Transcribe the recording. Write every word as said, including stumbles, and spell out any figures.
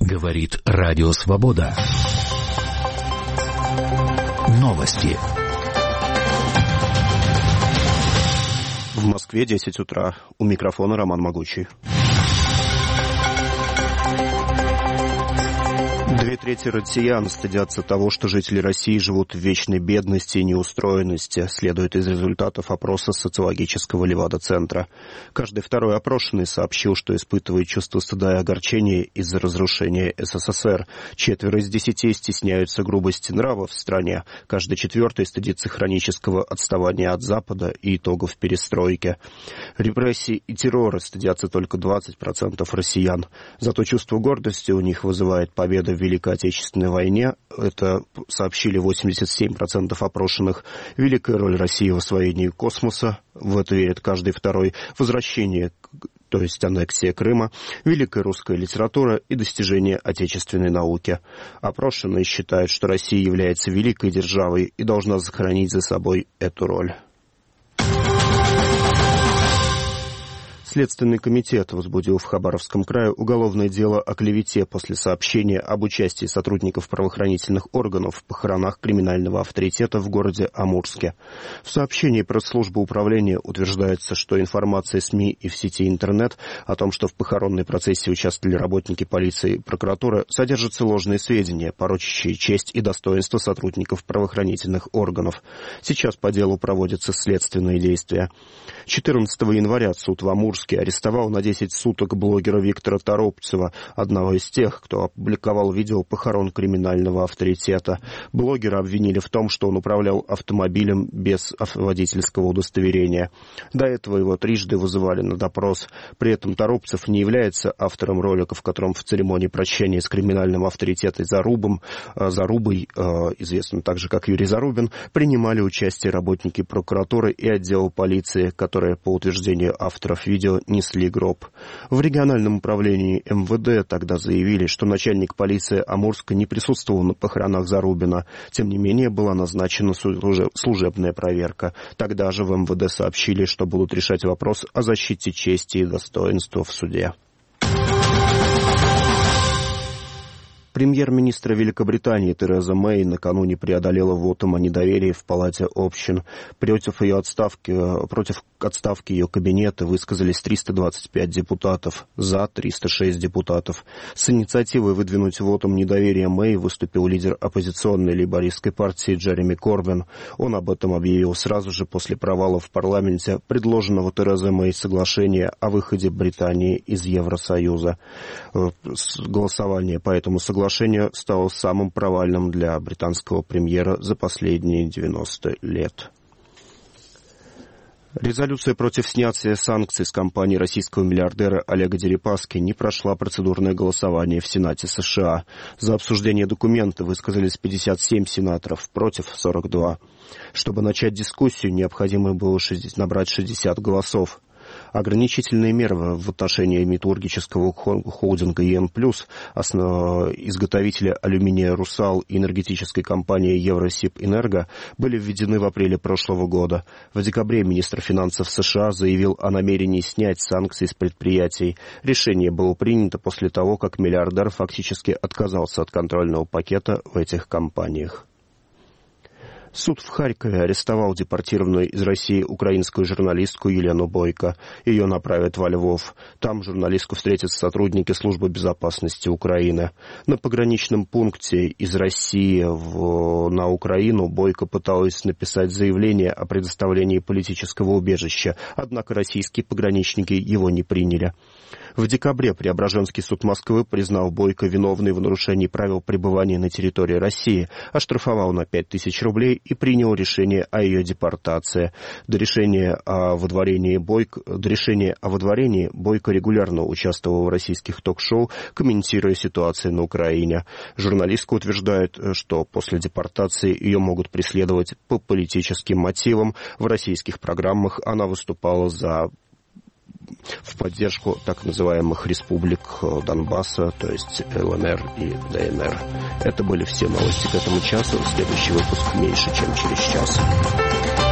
Говорит Радио Свобода. Новости. В Москве десять утра. У микрофона Роман Могучий. Две трети россиян стыдятся того, что жители России живут в вечной бедности и неустроенности, следует из результатов опроса социологического Левада-центра. Каждый второй опрошенный сообщил, что испытывает чувство стыда и огорчения из-за разрушения СССР. Четверо из десяти стесняются грубости нрава в стране. Каждый четвертый стыдится хронического отставания от Запада и итогов перестройки. Репрессий и террора стыдятся только двадцать процентов россиян. Зато чувство гордости у них вызывает победа в Великой Отечественной войне. Это сообщили восемьдесят семь процентов опрошенных. Великая роль России в освоении космоса. В это верит каждый второй. Возвращение, то есть аннексия Крыма. Великая русская литература и достижения отечественной науки. Опрошенные считают, что Россия является великой державой и должна сохранить за собой эту роль. Следственный комитет возбудил в Хабаровском крае уголовное дело о клевете после сообщения об участии сотрудников правоохранительных органов в похоронах криминального авторитета в городе Амурске. В сообщении пресс-службы управления утверждается, что информация СМИ и в сети интернет о том, что в похоронной процессе участвовали работники полиции и прокуратуры, содержатся ложные сведения, порочащие честь и достоинство сотрудников правоохранительных органов. Сейчас по делу проводятся следственные действия. четырнадцатого января суд в Амурске арестовал на десять суток блогера Виктора Торопцева, одного из тех, кто опубликовал видео похорон криминального авторитета. Блогера обвинили в том, что он управлял автомобилем без водительского удостоверения. До этого его трижды вызывали на допрос. При этом Торопцев не является автором ролика, в котором в церемонии прощания с криминальным авторитетом Зарубом, Зарубой, известным также как Юрий Зарубин, принимали участие работники прокуратуры и отдела полиции, которые, по утверждению авторов видео, несли гроб. В региональном управлении эм вэ дэ тогда заявили, что начальник полиции Амурска не присутствовал на похоронах Зарубина. Тем не менее, была назначена служебная проверка. Тогда же в эм вэ дэ сообщили, что будут решать вопрос о защите чести и достоинства в суде. Премьер-министр Великобритании Тереза Мэй накануне преодолела вотум о недоверии в Палате общин. Против ее отставки, против отставки ее кабинета высказались триста двадцать пять депутатов, за триста шесть депутатов. С инициативой выдвинуть вотум недоверия Мэй выступил лидер оппозиционной лейбористской партии Джереми Корбин. Он об этом объявил сразу же после провала в парламенте предложенного Терезой Мэй соглашения о выходе Британии из Евросоюза. Голосование по этому соглашению Соглашение стало самым провальным для британского премьера за последние девяносто лет. Резолюция против снятия санкций с компании российского миллиардера Олега Дерипаски не прошла процедурное голосование в Сенате США. За обсуждение документа высказались пятьдесят семь сенаторов, против сорок два. Чтобы начать дискуссию, необходимо было набрать шестьдесят голосов. Ограничительные меры в отношении металлургического холдинга и эн плюс, изготовителя алюминия «Русал» и энергетической компании «Евросибэнерго» были введены в апреле прошлого года. В декабре министр финансов США заявил о намерении снять санкции с предприятий. Решение было принято после того, как миллиардер фактически отказался от контрольного пакета в этих компаниях. Суд в Харькове арестовал депортированную из России украинскую журналистку Елену Бойко. Ее направят во Львов. Там журналистку встретят сотрудники службы безопасности Украины. На пограничном пункте из России в, на Украину Бойко пыталась написать заявление о предоставлении политического убежища, однако российские пограничники его не приняли. В декабре Преображенский суд Москвы признал Бойко виновной в нарушении правил пребывания на территории России, оштрафовал на пять тысяч рублей и принял решение о ее депортации. До решения о выдворении Бойко, до решения о выдворении Бойко регулярно участвовал в российских ток-шоу, комментируя ситуацию на Украине. Журналистка утверждает, что после депортации ее могут преследовать по политическим мотивам. В российских программах она выступала за в поддержку так называемых республик Донбасса, то есть эл эн эр и дэ эн эр. Это были все новости к этому часу. Следующий выпуск меньше, чем через час.